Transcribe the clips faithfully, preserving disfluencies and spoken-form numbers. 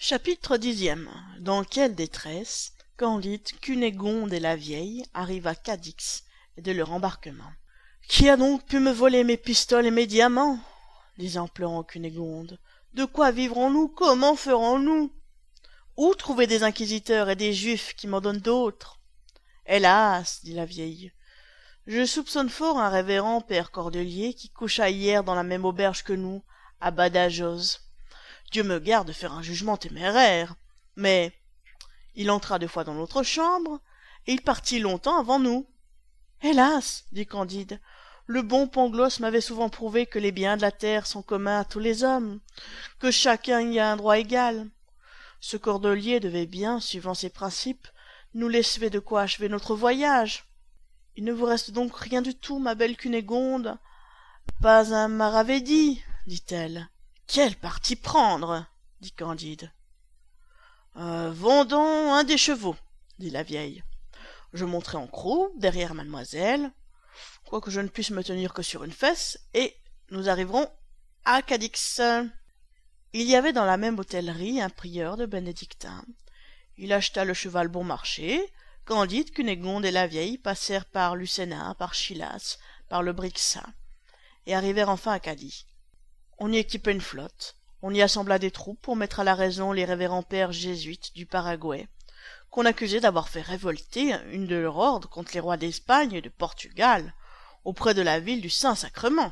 Chapitre dixième. Dans quelle détresse Candide, Cunégonde et la vieille arrivent à Cadix et de leur embarquement. « Qui a donc pu me voler mes pistoles et mes diamants ?» disait en pleurant Cunégonde. « De quoi vivrons-nous? Comment ferons-nous? Où trouver des inquisiteurs et des juifs qui m'en donnent d'autres ?» « Hélas, dit la vieille, je soupçonne fort un révérend père Cordelier qui coucha hier dans la même auberge que nous, à Badajoz. Dieu me garde de faire un jugement téméraire, mais il entra deux fois dans notre chambre, et il partit longtemps avant nous. »« Hélas, dit Candide, le bon Pangloss m'avait souvent prouvé que les biens de la terre sont communs à tous les hommes, que chacun y a un droit égal. Ce Cordelier devait bien, suivant ses principes, nous laisser de quoi achever notre voyage. Il ne vous reste donc rien du tout, ma belle Cunégonde? Pas un maravédi, dit-elle. Quel parti prendre? dit Candide. Euh, vendons un des chevaux, dit la vieille. Je monterai en croupe derrière mademoiselle, quoique je ne puisse me tenir que sur une fesse, et nous arriverons à Cadix. Il y avait dans la même hôtellerie un prieur de bénédictins. Il acheta le cheval bon marché. Candide, Cunégonde et la vieille passèrent par Lucena, par Chilas, par le Brixa, et arrivèrent enfin à Cadix. On y équipa une flotte, on y assembla des troupes pour mettre à la raison les révérends pères jésuites du Paraguay, qu'on accusait d'avoir fait révolter une de leurs ordres contre les rois d'Espagne et de Portugal, auprès de la ville du Saint-Sacrement.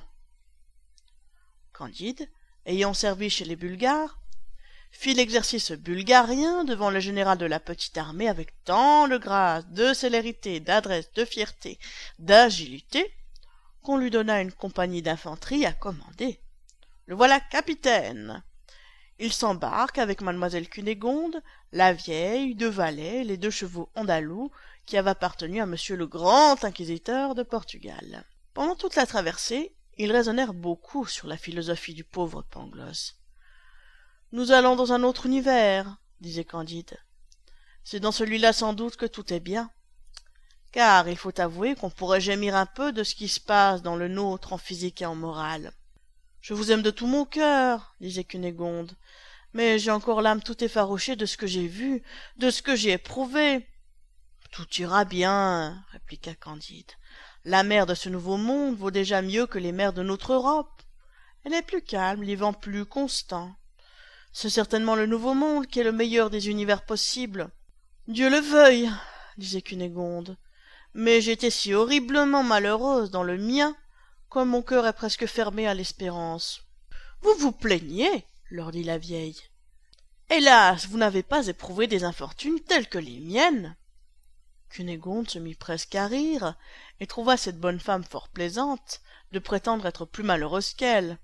Candide, ayant servi chez les Bulgares, fit l'exercice bulgarien devant le général de la petite armée avec tant de grâce, de célérité, d'adresse, de fierté, d'agilité, qu'on lui donna une compagnie d'infanterie à commander. Le voilà capitaine. Il s'embarque avec mademoiselle Cunégonde, la vieille, deux valets, les deux chevaux andalous qui avaient appartenu à monsieur le grand inquisiteur de Portugal. Pendant toute la traversée, ils raisonnèrent beaucoup sur la philosophie du pauvre Pangloss. « Nous allons dans un autre univers, disait Candide. C'est dans celui-là sans doute que tout est bien. Car il faut avouer qu'on pourrait gémir un peu de ce qui se passe dans le nôtre en physique et en morale. Je vous aime de tout mon cœur, disait Cunégonde, mais j'ai encore l'âme tout effarouchée de ce que j'ai vu, de ce que j'ai éprouvé. Tout ira bien, répliqua Candide. La mer de ce nouveau monde vaut déjà mieux que les mers de notre Europe. Elle est plus calme, les vents plus constants. C'est certainement le nouveau monde qui est le meilleur des univers possibles. Dieu le veuille, disait Cunégonde, mais j'étais si horriblement malheureuse dans le mien, comme mon cœur est presque fermé à l'espérance. Vous vous plaignez, leur dit la vieille. Hélas, vous n'avez pas éprouvé des infortunes telles que les miennes. Cunégonde se mit presque à rire, et trouva cette bonne femme fort plaisante de prétendre être plus malheureuse qu'elle.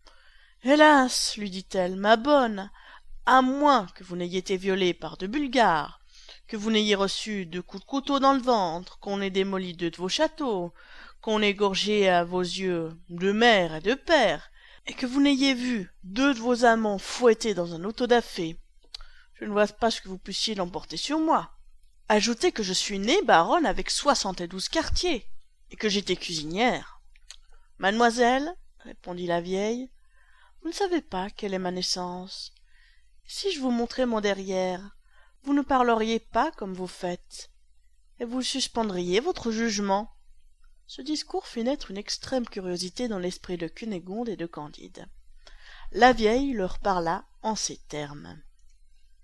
Hélas, lui dit-elle, ma bonne, à moins que vous n'ayez été violée par de Bulgares, que vous n'ayez reçu deux coups de couteau dans le ventre, qu'on ait démoli deux de vos châteaux, qu'on ait égorgé à vos yeux deux mères et deux pères, et que vous n'ayez vu deux de vos amants fouettés dans un auto-da-fé, je ne vois pas ce que vous puissiez l'emporter sur moi. Ajoutez que je suis née baronne avec soixante et douze quartiers, et que j'étais cuisinière. Mademoiselle, répondit la vieille, vous ne savez pas quelle est ma naissance. Si je vous montrais mon derrière, vous ne parleriez pas comme vous faites, et vous suspendriez votre jugement. Ce discours fit naître une extrême curiosité dans l'esprit de Cunégonde et de Candide. La vieille leur parla en ces termes.